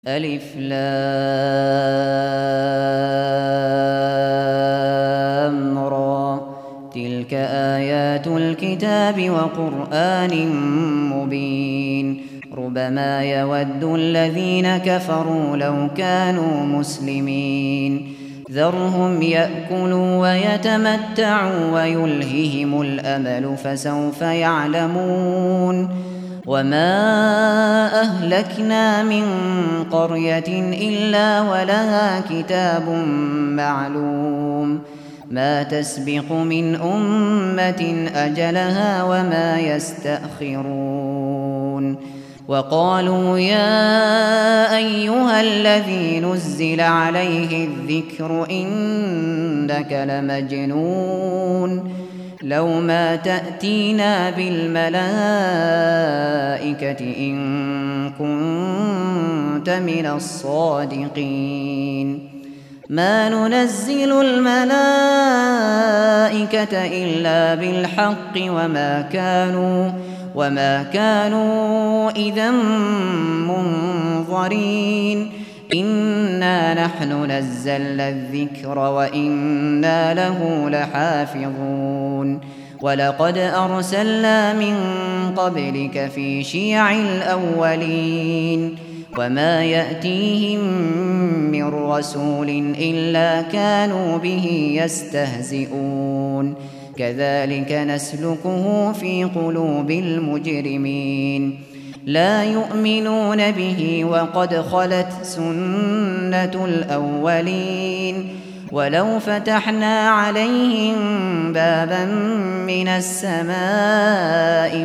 ألف لام را تلك آيات الكتاب وقرآن مبين ربما يود الذين كفروا لو كانوا مسلمين ذرهم يأكلوا ويتمتعوا ويلههم الأمل فسوف يعلمون وما أهلكنا من قرية إلا ولها كتاب معلوم ما تسبق من أمة أجلها وما يستأخرون وقالوا يا أيها الذي نزل عليه الذكر إنك لمجنون لو ما تأتينا بالملائكة إن كنت من الصادقين ما ننزل الملائكة إلا بالحق وما كانوا إذا منظرين إنا نحن نزلنا الذكر وإنا له لحافظون ولقد أرسلنا من قبلك في شيع الأولين وما يأتيهم من رسول إلا كانوا به يستهزئون كذلك نسلكه في قلوب المجرمين لا يؤمنون به وقد خلت سنة الأولين ولو فتحنا عليهم بابا من السماء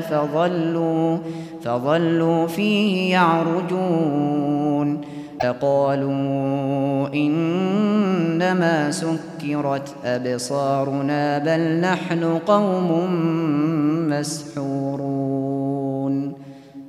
فظلوا فيه يعرجون فقالوا إنما سكرت أبصارنا بل نحن قوم مسحورون